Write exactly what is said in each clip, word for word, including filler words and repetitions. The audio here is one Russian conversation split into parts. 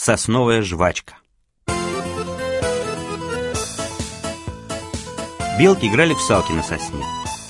Сосновая жвачка. Белки играли в салки на сосне.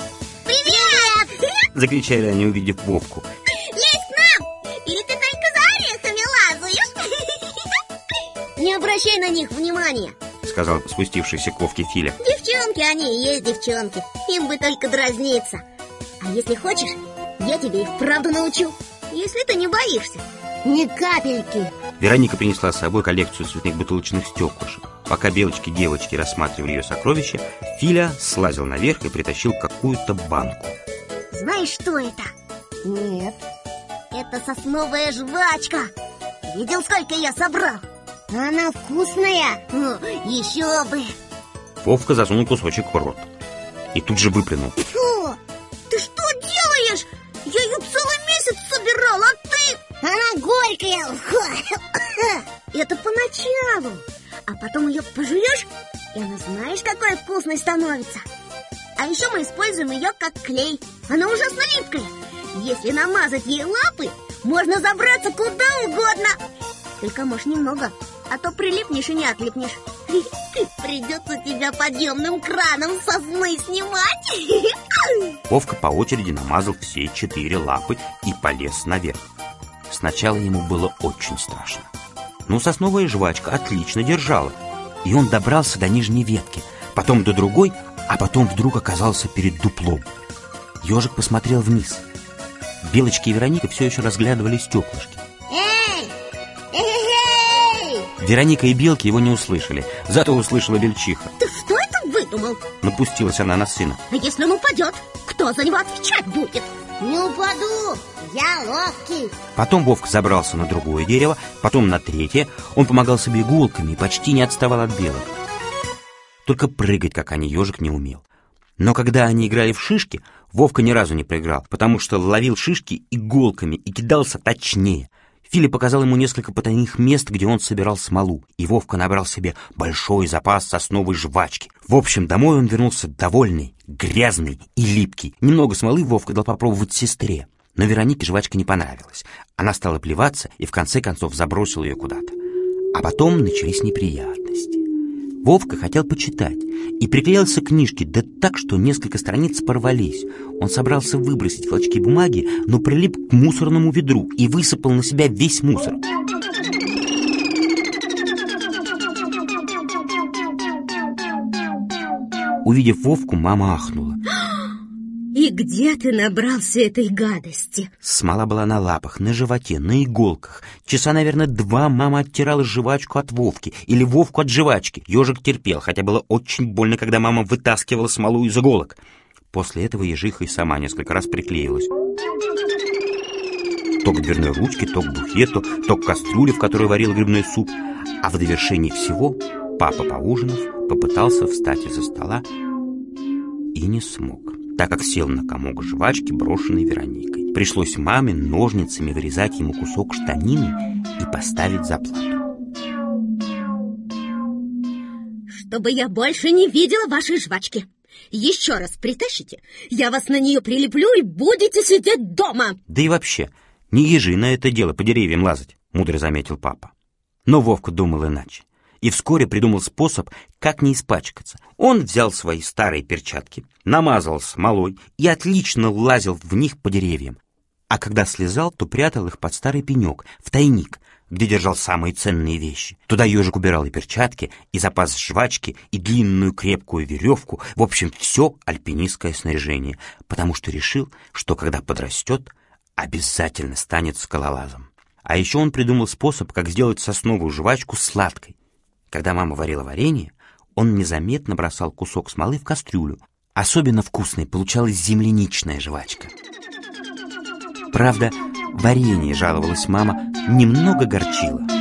Привет! Закричали они, увидев Вовку. Лезь к нам! Или ты только за орехами лазаешь? Не обращай на них внимания, сказал спустившийся к Вовке Филя. Девчонки они и есть девчонки. Им бы только дразниться. А если хочешь, я тебе их правду научу, если ты не боишься. Ни капельки. Вероника принесла с собой коллекцию цветных бутылочных стеклышек. Пока белочки-девочки рассматривали ее сокровища, Филя слазил наверх и притащил какую-то банку. Знаешь, что это? Нет. Это сосновая жвачка. Видел, сколько я собрал? Она вкусная. О, еще бы. Вовка засунул кусочек в рот и тут же выплюнул. Фу, ты что делаешь? Я ее целый месяц собирал, а ты... Она горькая. Это поначалу. А потом ее пожуешь, и она знаешь, какой вкусной становится. А еще мы используем ее как клей. Она ужасно липкая. Если намазать ей лапы, можно забраться куда угодно. Только, может, немного, а то прилипнешь и не отлипнешь. Придется тебя подъемным краном сосны снимать. Вовка по очереди намазал все четыре лапы и полез наверх. Сначала ему было очень страшно. Но сосновая жвачка отлично держала, и он добрался до нижней ветки, потом до другой, а потом вдруг оказался перед дуплом. Ежик посмотрел вниз. Белочки и Вероника все еще разглядывали стеклышки. Эй! Эй! Вероника и белки его не услышали, зато услышала Бельчиха. Ты что это выдумал? Напустилась она на сына. А если он упадет, кто за него отвечать будет? Не упаду, я ловкий. Потом Вовка забрался на другое дерево, потом на третье. Он помогал себе иголками и почти не отставал от белок. Только прыгать, как они, ежик не умел. Но когда они играли в шишки, Вовка ни разу не проиграл, потому что ловил шишки иголками и кидался точнее. Филя показал ему несколько потайных мест, где он собирал смолу, и Вовка набрал себе большой запас сосновой жвачки. В общем, домой он вернулся довольный, грязный и липкий. Немного смолы Вовка дал попробовать сестре, но Веронике жвачка не понравилась. Она стала плеваться и в конце концов забросила ее куда-то. А потом начались неприятности. Вовка хотел почитать и приклеился к книжке, да так, что несколько страниц порвались. Он собрался выбросить клочки бумаги, но прилип к мусорному ведру и высыпал на себя весь мусор. Увидев Вовку, мама ахнула. И где ты набрался этой гадости? Смола была на лапах, на животе, на иголках. Часа, наверное, два мама оттирала жвачку от Вовки или Вовку от жвачки. Ежик терпел, хотя было очень больно, когда мама вытаскивала смолу из иголок. После этого ежиха и сама несколько раз приклеилась. То к дверной ручке, то к буфету, то к кастрюле, в которой варил грибной суп. А в довершении всего папа, поужинав, попытался встать из-за стола и не смог, так как сел на комок жвачки, брошенной Вероникой. Пришлось маме ножницами вырезать ему кусок штанины и поставить заплату. Чтобы я больше не видела вашей жвачки. Еще раз притащите, я вас на нее прилеплю и будете сидеть дома. Да и вообще, не ежи на это дело по деревьям лазать, мудро заметил папа. Но Вовка думал иначе и вскоре придумал способ, как не испачкаться. Он взял свои старые перчатки, намазал смолой и отлично лазил в них по деревьям. А когда слезал, то прятал их под старый пенек, в тайник, где держал самые ценные вещи. Туда ежик убирал и перчатки, и запас жвачки, и длинную крепкую веревку, в общем, все альпинистское снаряжение, потому что решил, что когда подрастет, обязательно станет скалолазом. А еще он придумал способ, как сделать сосновую жвачку сладкой. Когда мама варила варенье, он незаметно бросал кусок смолы в кастрюлю. Особенно вкусной получалась земляничная жвачка. Правда, варенье, жаловалась мама, немного горчило.